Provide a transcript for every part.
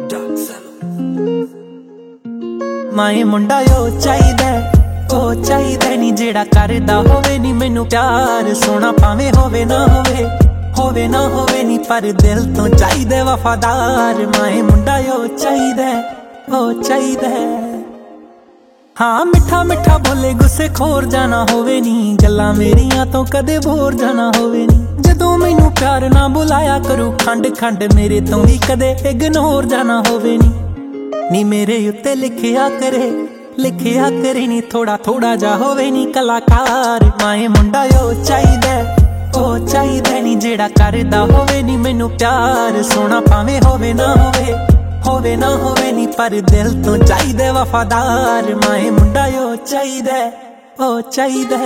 माए मुंडा ओ चाहिदा नी जेड़ा करदा होवे नी मैनू प्यार सोना भावें होवे ना होवे नी पर दिल तो चाहिदा वफादार। माए मुंडा ओ चाहिदा हाँ मिठा मिठा बोले गुस्से खोर जाना होवे नी गल्लां मेरियां तो कदे बोर जाना होवे नी जदों मैनू प्यार ना बुलाया करू खंड खंड मेरे तो भी कदे इग्नोर जाना होवे नी मेरे उत्ते लिखिया करे नी थोड़ा थोड़ा जा होवे नी कलाकार। माए मुंडा ओ चाहिदा नी जेड़ा करदा होवे नी मैनू प्यार सोना भावें होवे ना होवे नी पर दिल तो चाहिदा वफादार। माए मुंडा ओ चाहिदा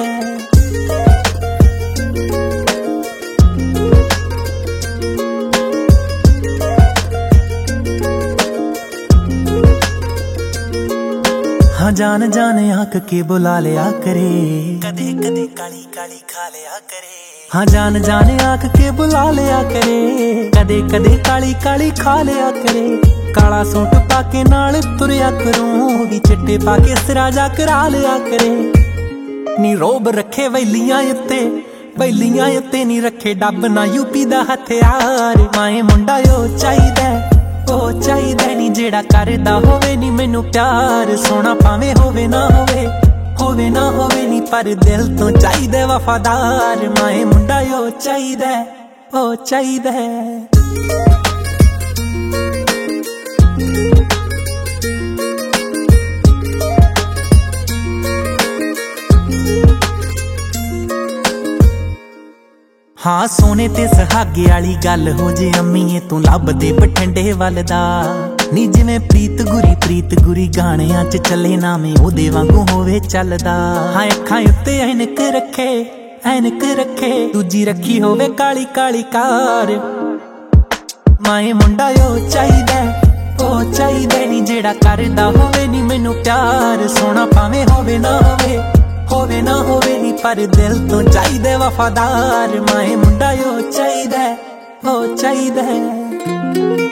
हाँ जान जाने आँख के बुला लिया करे कदे कदे काली काली खा लिया करे। हाँ जान जाने आँख के बुला लिया करे कदे कदे काली काली खा लिया करे। काला सूट पाके नाल तुरया करूं भी चिट्टे पाके सिराजा करा लिया करे। नी रोब रखे वैलियां उत्ते नी रखे डब ना यूपी दा हथियार। माए मुंडा ओ चाहिदा नी जेड़ा करदा होवे नी मैनू प्यार सोना भावें होवे ना होवे नी पर दिल तो चाहिदा वफादार। माए मुंडा ओ चाहिदा हाँ सोने ते सहागे वाली गल हो जे अम्मीए तू लभदे बठिंडे वल दा नी जिवें प्रीत गुरी गाणियां च चले नावें ओदे वांगू होवे चलदा। हाँ अखां उत्ते ऐनक रखे दूजी रखी होवे काली काली कार। माए मुंडा ओ चाहिदा नी जेड़ा करदा होवे नी मैनू प्यार सोना भावें होवे ना होवे नी पर दिल तो चाहिदा वफादार। माए मुंडा ओ चाहिदा